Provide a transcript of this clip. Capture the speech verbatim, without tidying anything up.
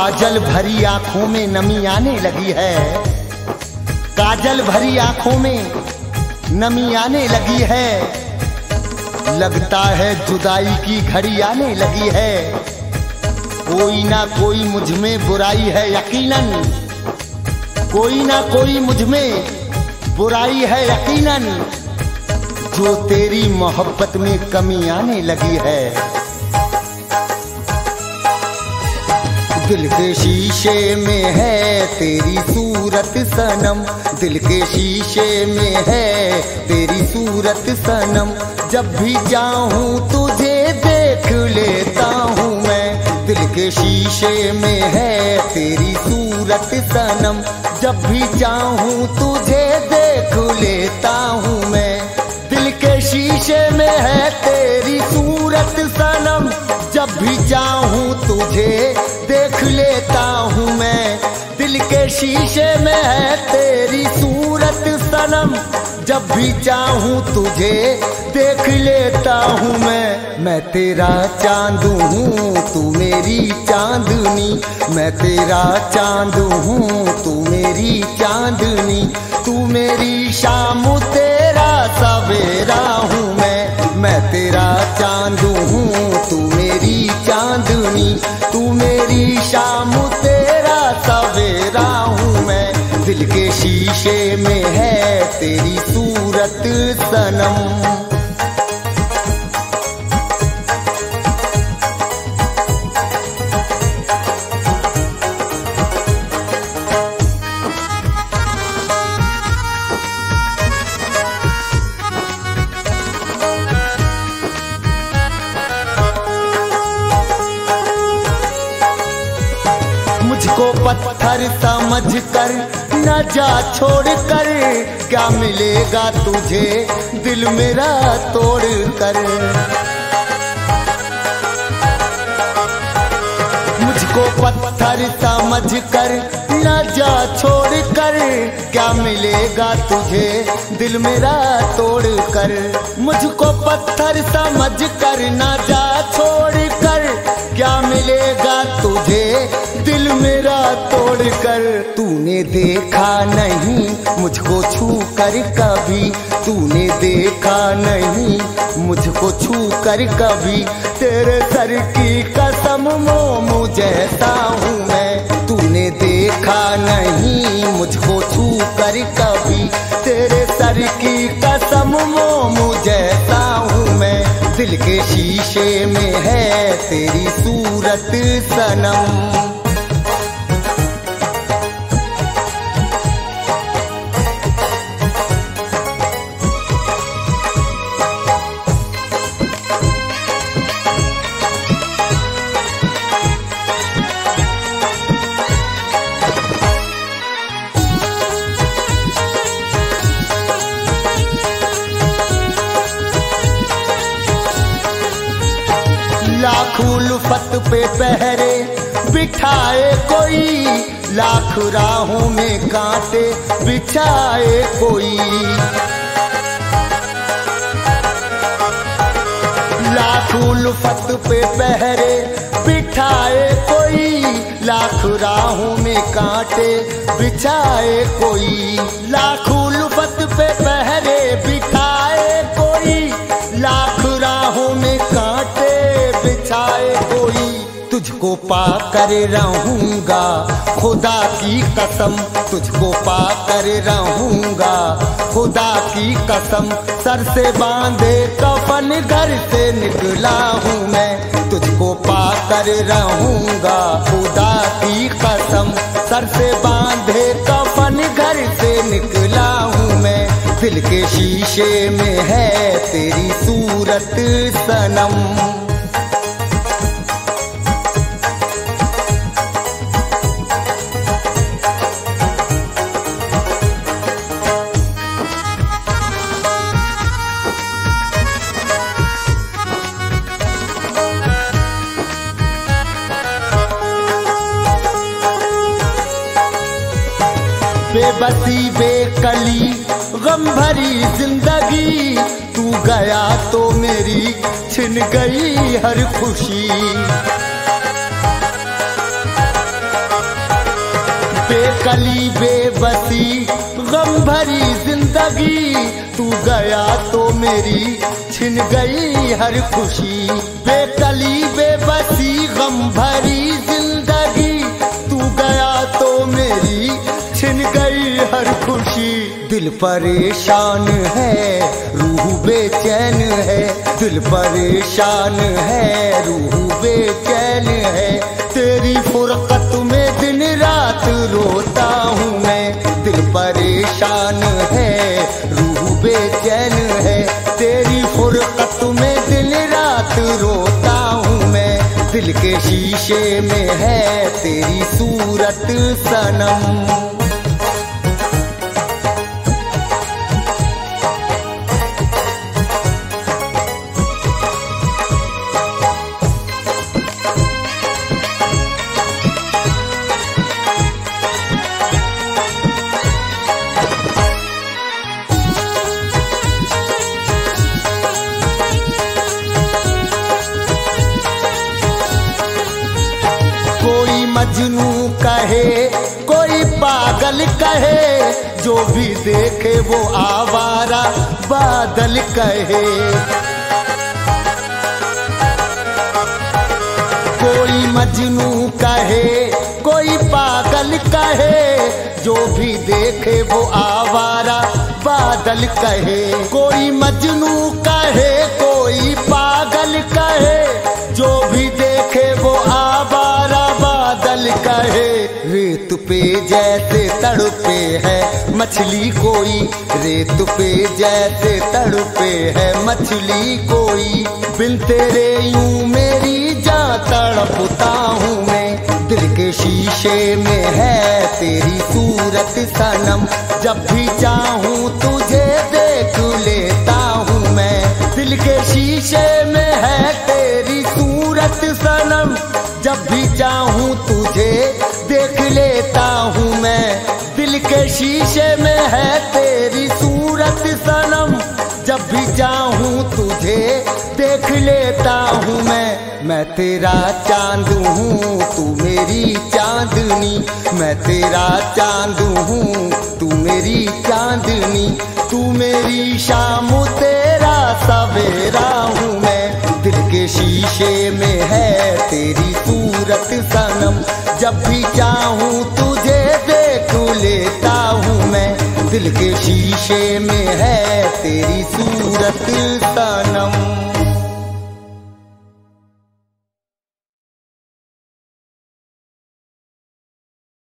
काजल भरी आंखों में नमी आने लगी है, काजल भरी आंखों में नमी आने लगी है। लगता है जुदाई की घड़ी आने लगी है। कोई ना कोई मुझ में बुराई है यकीनन, कोई ना कोई मुझ में बुराई है यकीनन, जो तेरी मोहब्बत में कमी आने लगी है। दिल के शीशे में है तेरी सूरत सनम, दिल के शीशे में है तेरी सूरत सनम। जब भी चाहूं तुझे देख लेता हूँ मैं, दिल के शीशे में है तेरी सूरत सनम। जब भी चाहूं तुझे देख लेता हूँ मैं, दिल के शीशे में है तेरी सूरत सनम। जब भी चाहूं तुझे देख लेता हूँ मैं, दिल के शीशे में है तेरी सूरत सनम। जब भी चाहूं तुझे देख लेता हूँ मैं। मैं तेरा चांद हूँ तू मेरी चांदनी, मैं तेरा चांद हूँ तू मेरी चांदनी। तू मेरी शाम तेरा सवेरा हूँ मैं, मैं तेरा चांद हूँ तू मेरी चांदनी। तू मेरी शाम तेरा सवेरा हूँ मैं, दिल के शीशे में है तेरी सूरत सनम। मुझको पत्थर समझ कर न जा छोड़ कर, क्या मिलेगा तुझे दिल मेरा तोड़ कर। मुझको पत्थर समझ कर न जा छोड़ कर, क्या मिलेगा तुझे दिल मेरा तोड़ कर। मुझको पत्थर समझ कर न जा छोड़ कर, क्या मिलेगा तुझे दिल मेरा तोड़ कर। तूने देखा नहीं मुझको छू कर कभी, तूने देखा नहीं मुझको छू कर कभी। तेरे सर की कसम मोमू जैसा हूँ मैं, तूने देखा नहीं मुझको छू कर कभी। तेरे सर की कसम मोमू जैसा हूँ मैं, दिल के शीशे में है तेरी सूरत सनम। लाख उल्फत पे पहरे बिठाए कोई, लाख राहों में कांटे बिछाए कोई। लाख उल्फत पे पहरे बिठाए कोई, लाख राहों में कांटे बिछाए कोई। लाख उल्फत पे पहरे बिठाए कोई, लाख राहों में कांटे बिछाए कोई। तुझको पा कर रहूंगा खुदा की कसम, तुझको पा कर रहूंगा खुदा की कसम। सर से बांधे कफन घर से निकला हूँ मैं, तुझको पा कर रहूंगा खुदा की कसम। सर से बांधे कफन घर से निकला हूँ मैं, दिल के शीशे में है तेरी सूरत सनम। बेबसी बेकली गम भरी जिंदगी, तू गया तो मेरी छिन गई हर खुशी। बेकली बेबसी गम भरी जिंदगी, तू गया तो मेरी छिन गई हर खुशी। बेकली बेबसी गम भरी जिंदगी, तू गया तो मेरी छिन गई हर खुशी। दिल परेशान है, रूह बेचैन है, दिल परेशान है, रूह बेचैन है। तेरी फुरकत में दिन रात रोता हूँ मैं, दिल परेशान है, रूह बेचैन है। तेरी फुरकत में दिन रात रोता हूँ मैं, दिल के शीशे में है तेरी सूरत सनम। कोई मजनू कहे, कोई पागल कहे, जो भी देखे वो आवारा बादल कहे। कोई मजनू कहे, कोई पागल कहे, जो भी देखे वो आवारा बादल कहे। कोई मजनू कहे, कोई पागल कहे, जो भी देखे वो आवारा बादल कहे। रेत पे जैसे तड़पे है मछली कोई, रेत पे जैसे तड़पे है मछली कोई। बिन तेरे यूं मेरी जान तड़पता हूँ मैं, दिल के शीशे में है तेरी सूरत सनम। जब भी चाहूँ तुझे देख लेता हूँ मैं, दिल के शीशे में है तेरी सूरत सनम। जब भी चाहूँ तुझे देख लेता हूँ मैं, दिल के शीशे में है तेरी सूरत सनम। जब भी चाहूँ तुझे देख लेता हूँ मैं। मैं तेरा चांद हूँ तू मेरी चांदनी, मैं तेरा चांद हूँ तू मेरी चांदनी। तू मेरी शाम तेरा सवेरा हूँ मैं, दिल के शीशे में है तेरी सूरत सनम। जब भी चाहूँ तुझे देख लेता हूँ मैं, दिल के शीशे में है तेरी सूरत सनम।